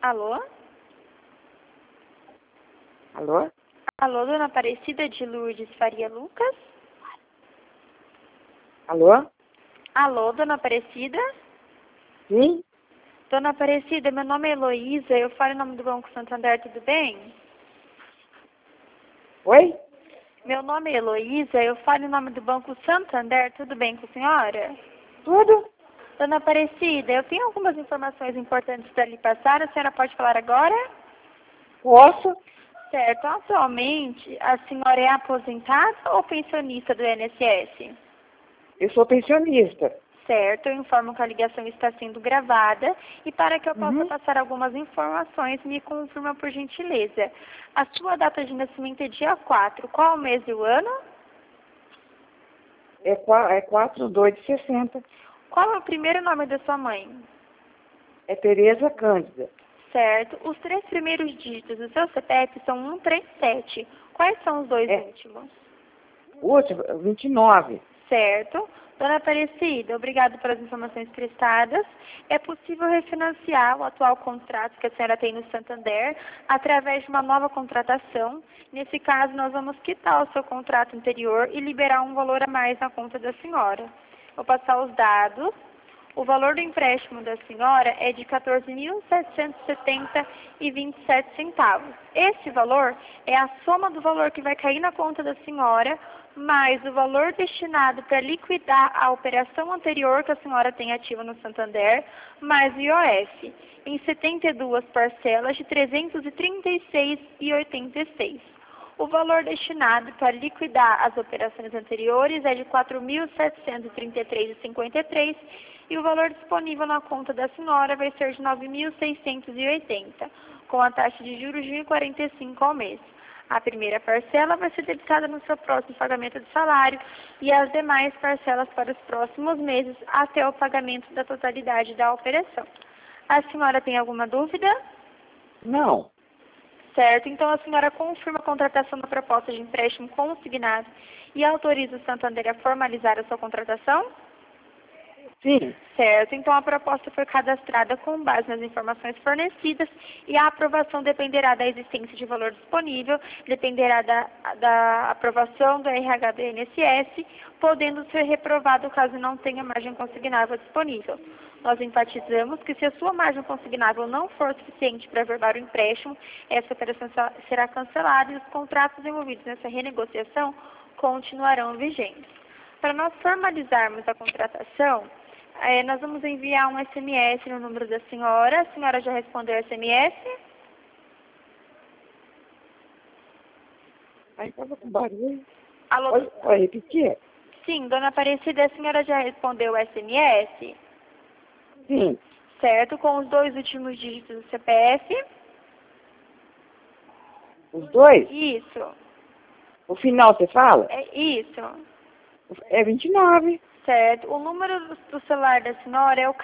Alô? Alô? Alô, dona Aparecida de Lourdes Faria Lucas? Alô? Alô, dona Aparecida? Sim? Dona Aparecida, meu nome é Heloísa, eu falo em nome do Banco Santander, tudo bem? Oi? Meu nome é Heloísa, eu falo em nome do Banco Santander, tudo bem com a senhora? Tudo? Dona Aparecida, eu tenho algumas informações importantes para lhe passar, a senhora pode falar agora? Posso? Certo, atualmente a senhora é aposentada ou pensionista do INSS? Eu sou pensionista. Certo, eu informo que a ligação está sendo gravada e para que eu possa Uhum. passar algumas informações, me confirma por gentileza. A sua data de nascimento é dia 4, qual o mês e o ano? É 4/2/60. Qual é o primeiro nome da sua mãe? É Tereza Cândida. Certo, os 3 primeiros dígitos do seu CPF são 137. Quais são os dois últimos? Último, 29. Certo. Dona Aparecida, obrigado pelas informações prestadas. É possível refinanciar o atual contrato que a senhora tem no Santander através de uma nova contratação. Nesse caso, nós vamos quitar o seu contrato anterior e liberar um valor a mais na conta da senhora. Vou passar os dados. O valor do empréstimo da senhora é de R$ 14.770,27. Esse valor é a soma do valor que vai cair na conta da senhora, mais o valor destinado para liquidar a operação anterior que a senhora tem ativa no Santander, mais o IOF, em 72 parcelas de R$ 336,86. O valor destinado para liquidar as operações anteriores é de R$ 4.733,53 e o valor disponível na conta da senhora vai ser de R$ 9.680, com a taxa de juros de 1,45 ao mês. A primeira parcela vai ser debitada no seu próximo pagamento de salário e as demais parcelas para os próximos meses até o pagamento da totalidade da operação. A senhora tem alguma dúvida? Não. Certo, então a senhora confirma a contratação da proposta de empréstimo consignado e autoriza o Santander a formalizar a sua contratação? Sim. Certo, então a proposta foi cadastrada com base nas informações fornecidas e a aprovação dependerá da existência de valor disponível, dependerá da aprovação do RH do INSS, podendo ser reprovado caso não tenha margem consignável disponível. Nós enfatizamos que se a sua margem consignável não for suficiente para averbar o empréstimo, essa operação será cancelada e os contratos envolvidos nessa renegociação continuarão vigentes. Para nós formalizarmos a contratação, nós vamos enviar um SMS no número da senhora. A senhora já respondeu o SMS? Aí estava com barulho. Alô? Pode repetir? Sim, dona Aparecida, a senhora já respondeu o SMS? Sim. Certo, com os 2 últimos dígitos do CPF? Os dois? Isso, O final você fala? é isso. É 29. Certo, o número do celular da senhora é o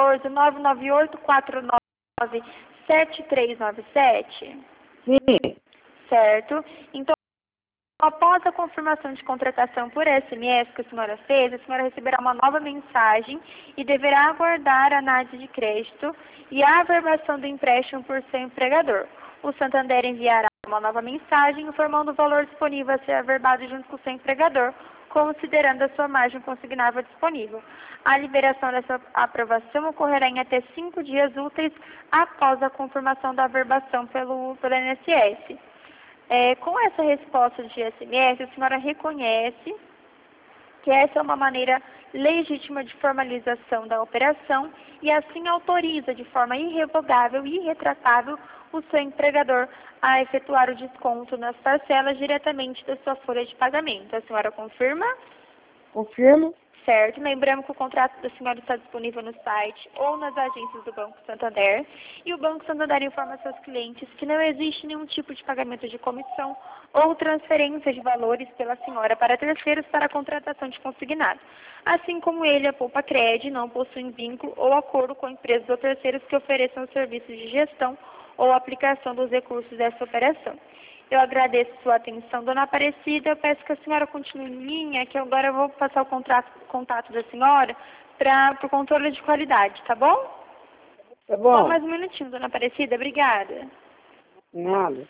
14 998497397? Sim. Certo, então após a confirmação de contratação por SMS que a senhora fez, a senhora receberá uma nova mensagem e deverá aguardar a análise de crédito e a averbação do empréstimo por seu empregador. O Santander enviará uma nova mensagem informando o valor disponível a ser averbado junto com o seu empregador, considerando a sua margem consignável disponível. A liberação dessa aprovação ocorrerá em até 5 dias úteis após a confirmação da averbação pelo INSS. Com essa resposta de SMS, a senhora reconhece que essa é uma maneira legítima de formalização da operação e assim autoriza de forma irrevogável e irretratável o seu empregador a efetuar o desconto nas parcelas diretamente da sua folha de pagamento. A senhora confirma? Confirmo. Certo. Lembramos que o contrato da senhora está disponível no site ou nas agências do Banco Santander. E o Banco Santander informa seus clientes que não existe nenhum tipo de pagamento de comissão ou transferência de valores pela senhora para terceiros para a contratação de consignado. Assim como ele, a Poupa Cred, não possui vínculo ou acordo com empresas ou terceiros que ofereçam serviços de gestão ou aplicação dos recursos dessa operação. Eu agradeço sua atenção, dona Aparecida. Eu peço que a senhora continue em linha, que agora eu vou passar o contato da senhora para o controle de qualidade, tá bom? Tá Só bom? mais um minutinho, dona Aparecida. Obrigada. Nada.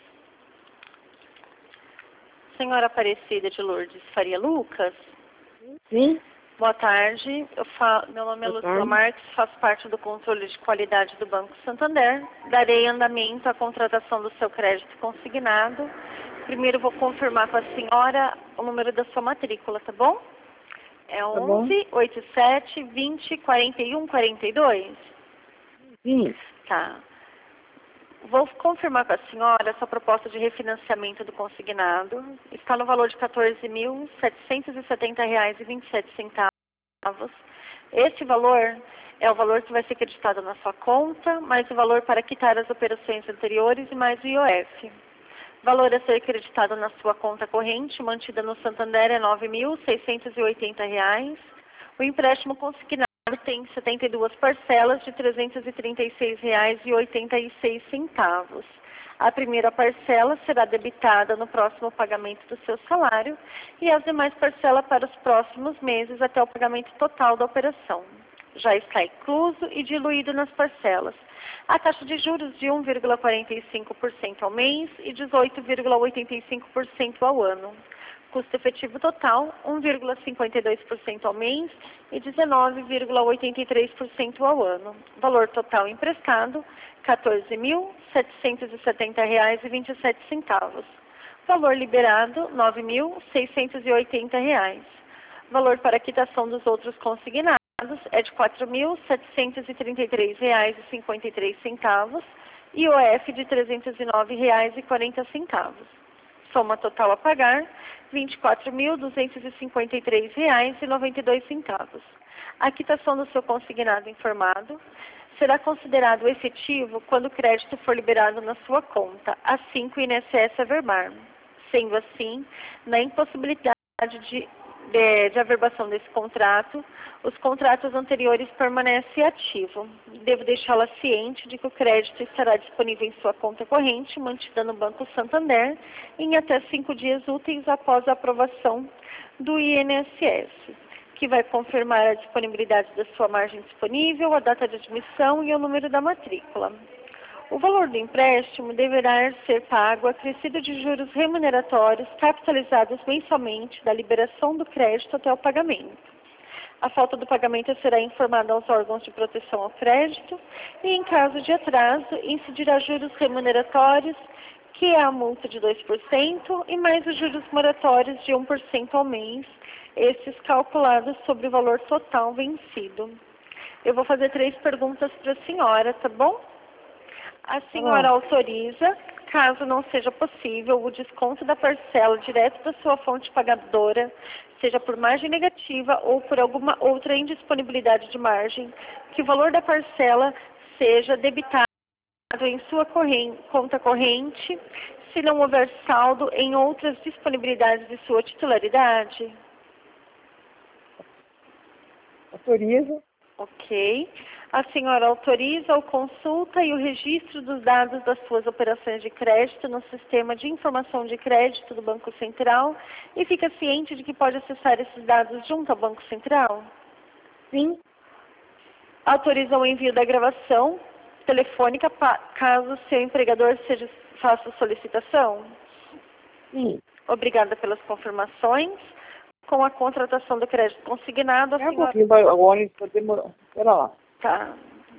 Senhora Aparecida de Lourdes Faria Lucas, Sim? boa tarde. Meu nome é Boa Lucila tarde. Marques, faço parte do controle de qualidade do Banco Santander. Darei andamento à contratação do seu crédito consignado. Primeiro vou confirmar com a senhora o número da sua matrícula, tá bom? É Tá bom. 11 87 20 41 42. Sim. Tá. Vou confirmar com a senhora essa proposta de refinanciamento do consignado. Está no valor de R$ 14.770,27. Esse valor é o valor que vai ser acreditado na sua conta, mais o valor para quitar as operações anteriores e mais o IOF. O valor a ser acreditado na sua conta corrente, mantida no Santander, é R$ 9.680. O empréstimo consignado tem 72 parcelas de R$ 336,86. A primeira parcela será debitada no próximo pagamento do seu salário e as demais parcelas para os próximos meses até o pagamento total da operação. Já está incluso e diluído nas parcelas a taxa de juros de 1,45% ao mês e 18,85% ao ano. Custo efetivo total, 1,52% ao mês e 19,83% ao ano. Valor total emprestado, R$ 14.770,27. Valor liberado, R$ 9.680. Valor para quitação dos outros consignados é de R$ 4.733,53 e IOF de R$ 309,40. Soma total a pagar, R$ 24.253,92. A quitação do seu consignado informado será considerado efetivo quando o crédito for liberado na sua conta, assim que o INSS averbar. Sendo assim, na impossibilidade de averbação desse contrato, os contratos anteriores permanecem ativos. Devo deixá-la ciente de que o crédito estará disponível em sua conta corrente, mantida no Banco Santander, em até 5 dias úteis após a aprovação do INSS, que vai confirmar a disponibilidade da sua margem disponível, a data de admissão e o número da matrícula. O valor do empréstimo deverá ser pago acrescido de juros remuneratórios capitalizados mensalmente da liberação do crédito até o pagamento. A falta do pagamento será informada aos órgãos de proteção ao crédito e, em caso de atraso, incidirá juros remuneratórios, que é a multa de 2%, e mais os juros moratórios de 1% ao mês, esses calculados sobre o valor total vencido. Eu vou fazer 3 perguntas para a senhora, tá bom? A senhora autoriza, caso não seja possível, o desconto da parcela direto da sua fonte pagadora, seja por margem negativa ou por alguma outra indisponibilidade de margem, que o valor da parcela seja debitado em sua conta corrente, se não houver saldo em outras disponibilidades de sua titularidade? Autoriza. Ok. A senhora autoriza a consulta e o registro dos dados das suas operações de crédito no sistema de informação de crédito do Banco Central e fica ciente de que pode acessar esses dados junto ao Banco Central? Sim. Autoriza o envio da gravação telefônica caso seu empregador faça solicitação? Sim. Obrigada pelas confirmações. Com a contratação do crédito consignado, a É um senhora... pouquinho, o ônibus está demorando. Espera lá. Tá.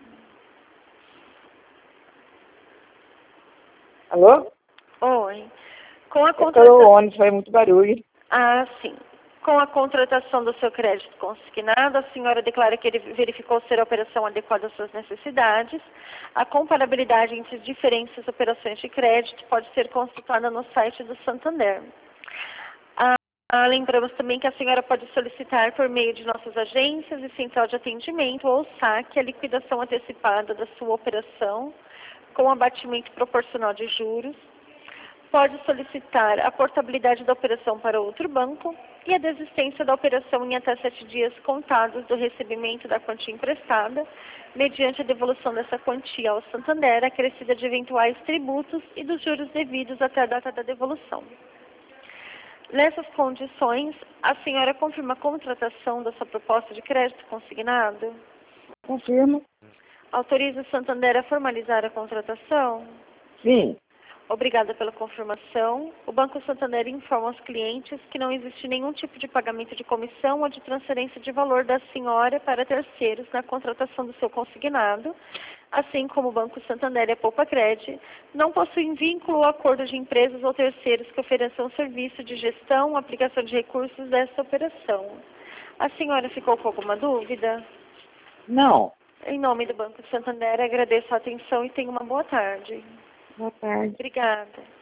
Alô? Oi. Com a O contratação... ônibus faz muito barulho. Ah, sim. Com a contratação do seu crédito consignado, a senhora declara que ele verificou ser a operação adequada às suas necessidades. A comparabilidade entre diferentes operações de crédito pode ser consultada no site do Santander. Lembramos também que a senhora pode solicitar por meio de nossas agências e central de atendimento ou saque a liquidação antecipada da sua operação com abatimento proporcional de juros. Pode solicitar a portabilidade da operação para outro banco e a desistência da operação em até 7 dias contados do recebimento da quantia emprestada, mediante a devolução dessa quantia ao Santander, acrescida de eventuais tributos e dos juros devidos até a data da devolução. Nessas condições, a senhora confirma a contratação da sua proposta de crédito consignado? Confirmo. Autoriza o Santander a formalizar a contratação? Sim. Obrigada pela confirmação. O Banco Santander informa aos clientes que não existe nenhum tipo de pagamento de comissão ou de transferência de valor da senhora para terceiros na contratação do seu consignado, assim como o Banco Santander e a Poupacred não possuem vínculo ou acordo de empresas ou terceiros que ofereçam serviço de gestão ou aplicação de recursos dessa operação. A senhora ficou com alguma dúvida? Não. Em nome do Banco Santander, agradeço a atenção e tenha uma boa tarde. Boa tarde. Obrigada.